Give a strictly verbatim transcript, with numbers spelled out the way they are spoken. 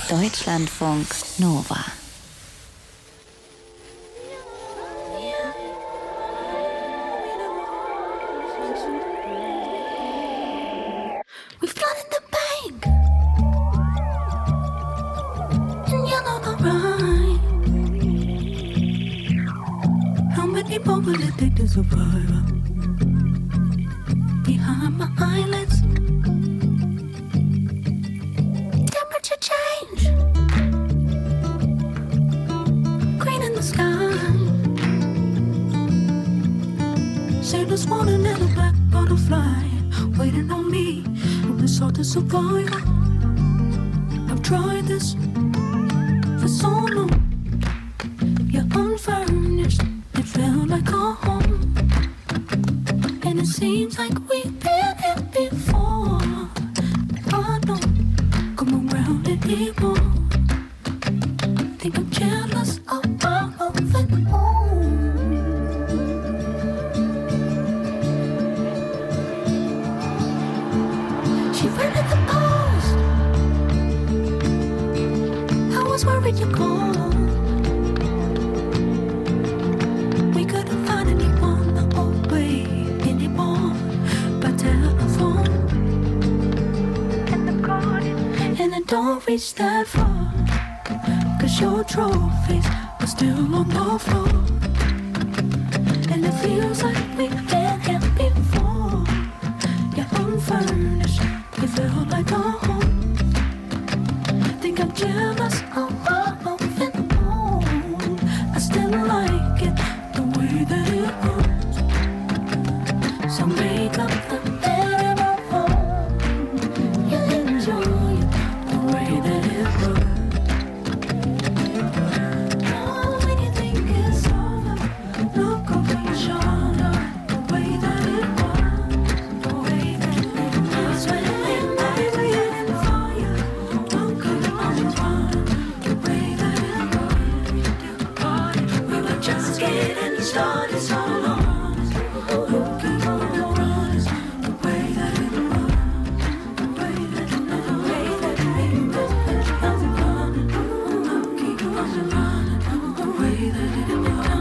Deutschlandfunk Nova. Survivor behind my eyelids. Temperature change, green in the sky. Sailors wanting in a black butterfly, waiting on me. It's hard to survive. I've tried this for so long. You're unfurnished. It felt like a home. And it seems like we've been here before. I don't come around anymore. Think I'm jealous of our open home. She read at the post. I was worried you'd call. Don't reach that far, cause your trophies are still on the floor. And it feels like we've been here before. You're unfurnished, you feel like a home. Think I'm jealous of our open home. I still like it, the way that it hurts. So make up the bed in our home. You enjoy it. Started, started.